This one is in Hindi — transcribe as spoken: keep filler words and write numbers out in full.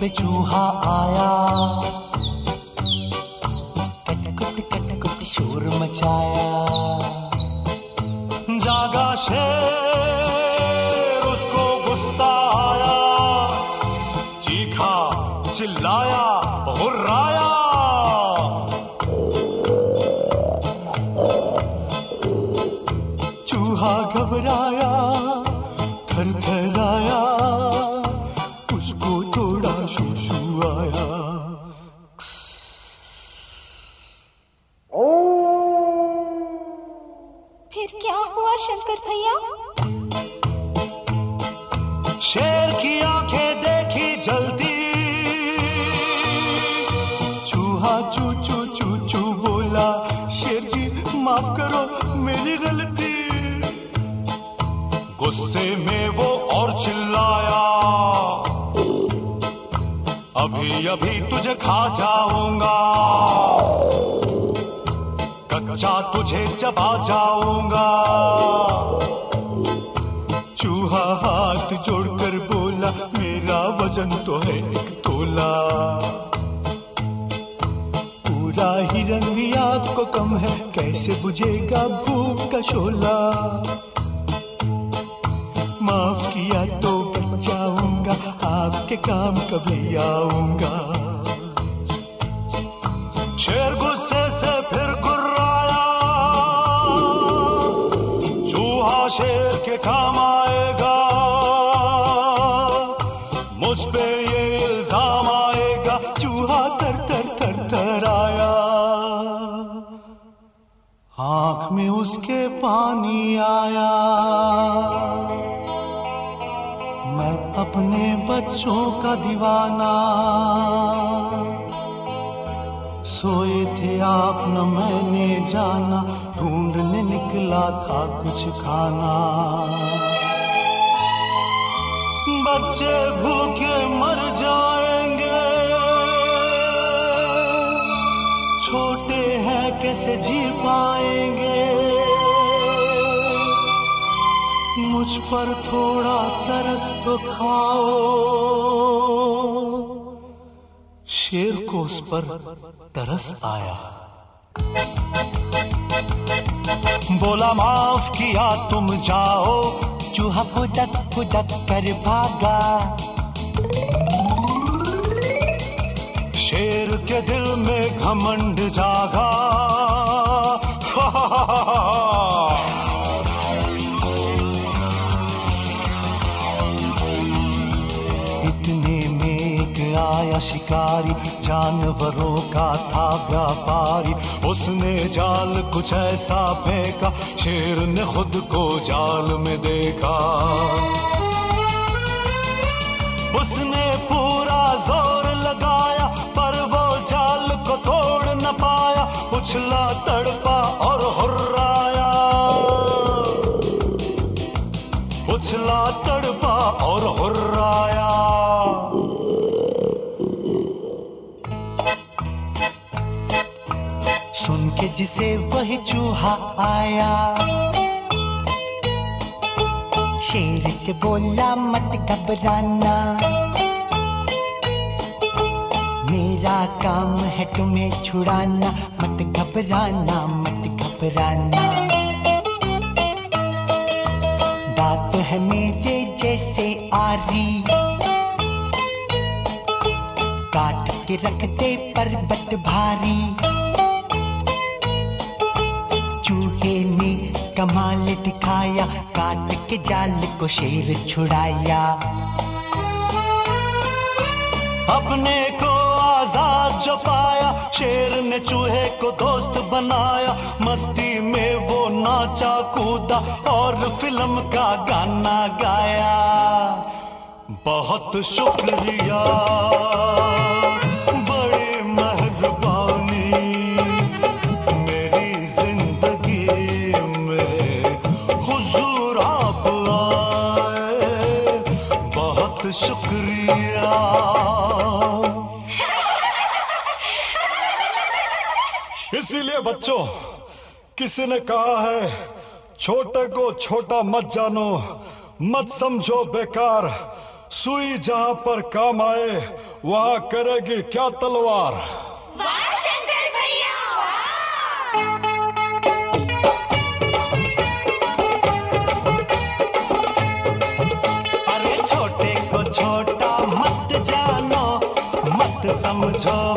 पे चूहा आया, कटकुट कटकुट शोर मचाया। जागा शेर, उसको गुस्सा आया, चीखा चिल्लाया हुर्राया। चूहा घबराया, थरथराया, उसको थोड़ा शूशू आया। फिर क्या हुआ शंकर भैया? शेर की आंखें देखी जलती, चूहा चू चू चू चू बोला, शेर जी माफ करो मेरी गलती। गुस्से में वो और चिल्लाया, अभी अभी तुझे खा जाऊंगा, कच्चा तुझे चबा जाऊंगा। चूहा हाथ जोड़कर बोला, मेरा वजन तो है एक तोला, पूरा ही रंग भी आपको कम है, कैसे बुझेगा भूख का शोला। माफ किया तो बच जाऊंगा, आपके काम कभी आऊंगा। शेर गुस्से से फिर गुर्राया, चूहा शेर के काम आएगा, मुझ पे ये इल्जाम आएगा। चूहा तर तर तर तर आया, आंख में उसके पानी आया। मैं अपने बच्चों का दीवाना, सोए थे आप न मैंने जाना, ढूंढने निकला था कुछ खाना। बच्चे भूखे मर जाएंगे, छोटे हैं कैसे जी पाएंगे। मुझ पर थोड़ा तरस तो खाओ। शेर को उस पर तरस आया, बोला माफ किया तुम जाओ। चूहा फुदक फुदक कर भागा, शेर के दिल में घमंड जागा। इतने में एक आया शिकारी, जानवरों का था व्यापारी। उसने जाल कुछ ऐसा फेंका, शेर ने खुद को जाल में देखा। उसने पूरा जोर लगाया, पर वो जाल को तोड़ न पाया। उछला तड़पा और हुर्राया, उछला तड़पा और हुर्राया। सुन के जिसे वही चूहा आया, शेर से बोला मत घबराना, मेरा काम है तुम्हें छुड़ाना। मत घबराना मत घबराना, दांत है मेरे जैसे आरी, काट के रख दे पर्वत भारी। चूहे ने कमाल दिखाया, काट के जाल को शेर छुड़ाया। अपने को आजाद जो पाया, शेर ने चूहे को दोस्त बनाया। मस्ती में वो नाचा कूदा और फिल्म का गाना गाया। बहुत शुक्रिया, बड़ी मेहरबानी, मेरी जिंदगी में हुजूर आप आए, बहुत शुक्रिया। इसीलिए बच्चों, किसी ने कहा है छोटे को छोटा मत जानो, मत समझो बेकार, सुई जहां पर काम आए वहां करेगी क्या तलवार। वाह शंकर भैया अरे छोटे को छोटा मत जानो, मत समझो